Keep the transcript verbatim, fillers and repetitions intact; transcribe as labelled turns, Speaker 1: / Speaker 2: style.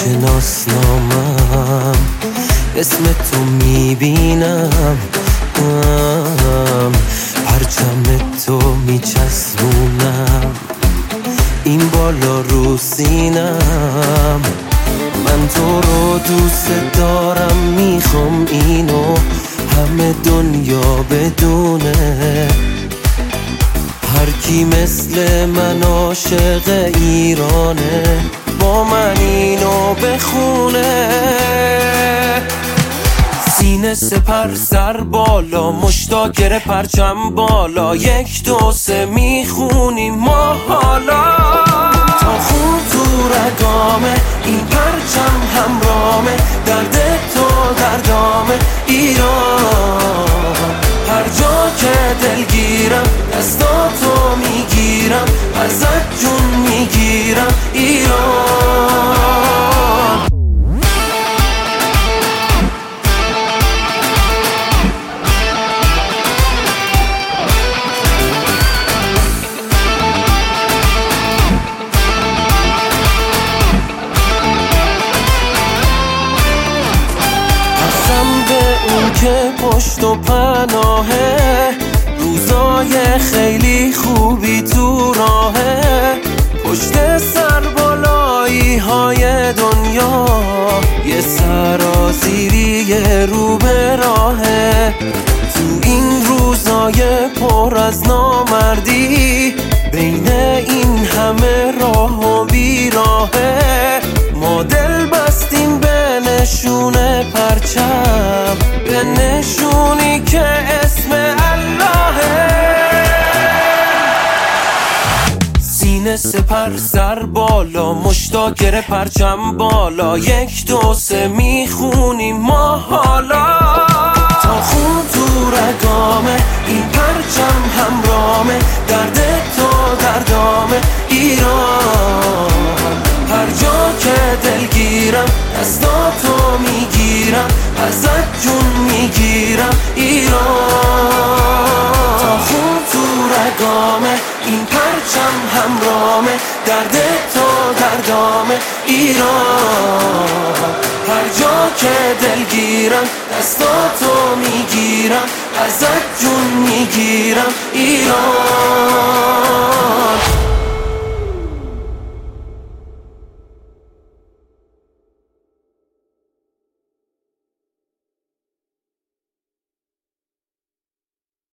Speaker 1: شناسنامم اسم تو میبینم، پرچم تو میچسبونم این بالا رو سینم. من تو رو دوست دارم، میخوام اینو همه دنیا بدونه. هر کی مثل من عاشق ایرانه با من اینو بخونه. سینه سپر سر بالا، مشتاق گره پرچم بالا، یک دو سه میخونیم ما حالا. تا خون تو رگامه این پرچم همرامه، درد تو دردامه ایران. هر جا که دلگیرم دستاتو میگیرم، ازت جون میگیرم ایران. که پشت و پناهه، روزای خیلی خوبی تو راهه. پشت سر بالایی های دنیا یه سرازیری رو به راهه. تو این روزای پر از نامردی، بین این همه راه و بیراهه، ما دل بستیم به نشون پرچم، به نشونی که اسم اللهه. سینه سپر سر بالا، مشتاق گره پرچم بالا، یک دو سه میخونیم ما حالا. تا خون تو رگامه این پرچم همرامه، درد تو دردامه ایران. هر جا که دلگیرم دستاتو میگیرم، ازت جون میگیرم ایران. تا خون تو رگامه این پرچم همرامه، درد تو دردامه ایران. هر جا که دلگیرم دستاتو میگیرم، ازت جون میگیرم ایران.